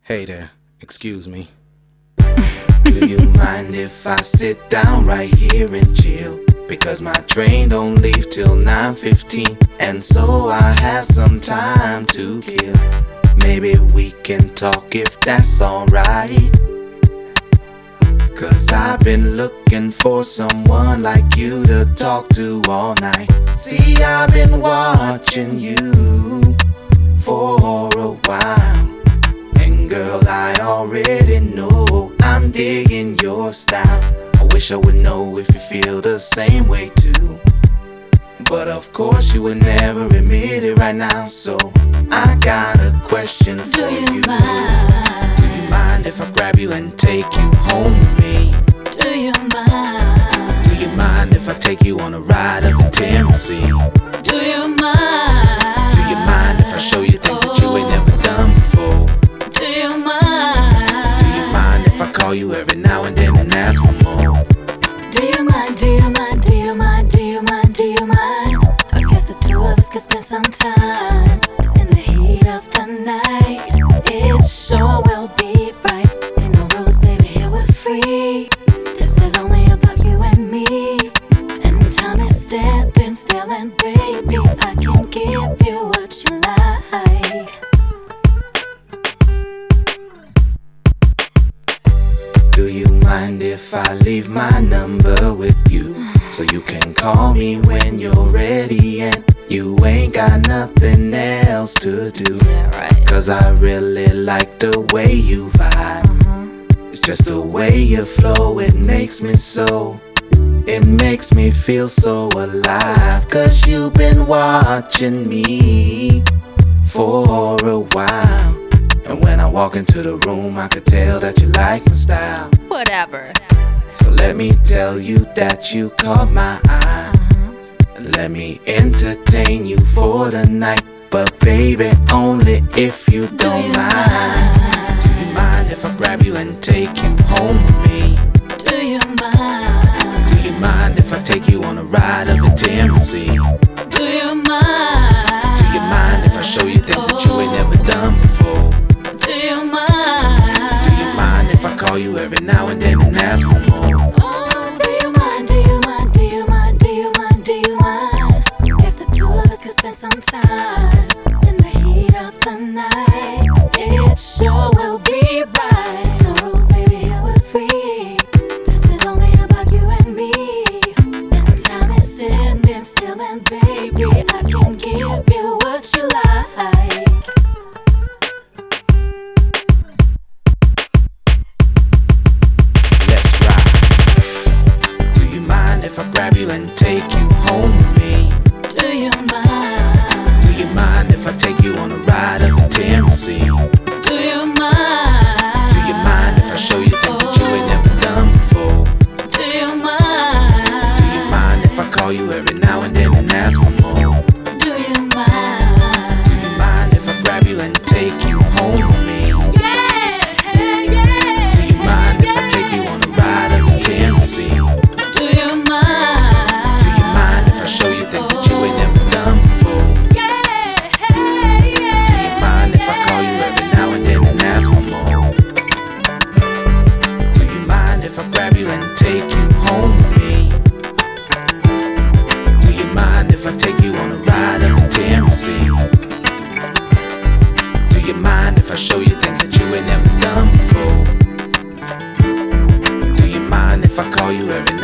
Hey there, excuse me. Do you mind if I sit down right here and chill? Because my train don't leave till 9:15, and so I have some time to kill. Maybe we can talk if that's alright. Cause I've been looking for someone like you to talk to all night. See, I've been watching you for a while, and girl, I already know I'm digging your style. I wish I would know if you feel the same way too, but of course you would never admit it right now. So I got a question for you. Do you mind? Do you mind if I grab you and take you home with me? Do you mind? Do you mind if I take you on a ride of intimacy? Do you mind? Do you mind if I show you things that you ain't never done before? Do you mind? Do you mind if I call you every now and then and ask for more? Do you mind? Do you mind? Do you mind? Do you mind? Do you mind? I guess the two of us could spend some time in the heat of the night. It sure will be bright. Ain't no rules, baby, here we're free. This is only about you and me, and time is standing still, and baby, I can give you what you like. Do you mind if I leave my number with you, so you can call me when you're ready and you ain't got nothing else to do? Yeah, right. Cause I really like the way you vibe. It's just the way you flow, it makes me so, it makes me feel so alive. Cause you've been watching me for a while, and when I walk into the room I could tell that you like my style. Whatever. So let me tell you that you caught my eye, and let me entertain you for the night. But baby, only if you don't mind. Do you mind if I grab you and take you home with me? Do you mind? Do you mind if I take you on a ride of intimacy? Do you mind? Do you mind if I show you things that you ain't never done before? Do you mind? Do you mind if I call you every now and then and ask for more? Oh, do you mind? Do you mind? Do you mind? Do you mind? Do you mind? Guess the two of us could spend some time in the heat of the night. It sure will be bright. No rules, baby, here we're free. This is only about you and me, and time is standing still, and baby, I can give you what you like. Let's ride. Do you mind if I grab you and take you home with me? Do you mind? Do you mind if I take you on a ride of intimacy? Do you mind? Do you mind if I show you things that you ain't never done before? Do you mind? Do you mind if I call you every now and then and ask for more? Do you mind? Do you mind if I grab you and take you home with me? Do you mind if I take you on a ride of intimacy? Do you mind? Do you mind if I show you things that you ain't never done before? Do you mind if I call you every now and then and ask for more? Do you mind if I grab you and take you home with me? Do you mind if I take you on a ride of intimacy? Do you mind if I show you things that you ain't never done before? Do you mind if I call you every